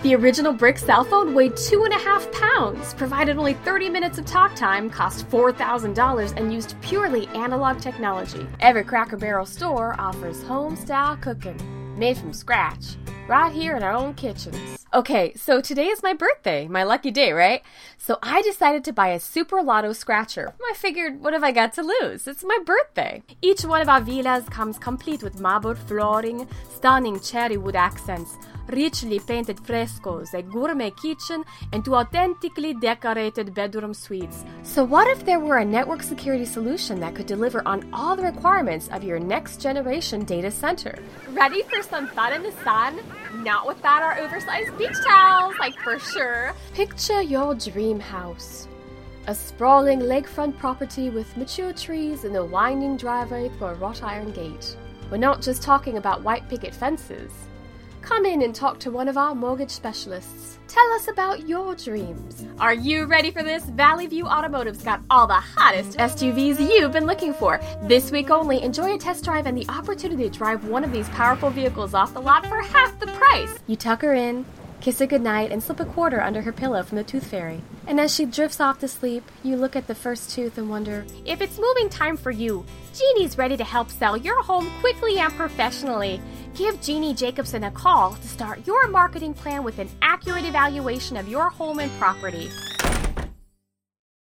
The original brick cell phone weighed 2.5 pounds, provided only 30 minutes of talk time, cost $4,000, and used purely analog technology. Every Cracker Barrel store offers home-style cooking, made from scratch, right here in our own kitchens. Okay, so today is my birthday, my lucky day, right? So I decided to buy a Super Lotto scratcher. I figured, what have I got to lose? It's my birthday. Each one of our villas comes complete with marble flooring, stunning cherry wood accents, richly painted frescoes, a gourmet kitchen, and two authentically decorated bedroom suites. So what if there were a network security solution that could deliver on all the requirements of your next generation data center? Ready for some fun in the sun? Not without our oversized beach towels, like for sure. Picture your dream house. A sprawling lakefront property with mature trees and a winding driveway through a wrought iron gate. We're not just talking about white picket fences. Come in and talk to one of our mortgage specialists. Tell us about your dreams. Are you ready for this? Valley View Automotive's got all the hottest SUVs you've been looking for. This week only, enjoy a test drive and the opportunity to drive one of these powerful vehicles off the lot for half the price. You tuck her in, kiss her goodnight, and slip a quarter under her pillow from the Tooth Fairy. And as she drifts off to sleep, you look at the first tooth and wonder, if it's moving time for you, Jeannie's ready to help sell your home quickly and professionally. Give Jeannie Jacobson a call to start your marketing plan with an accurate evaluation of your home and property.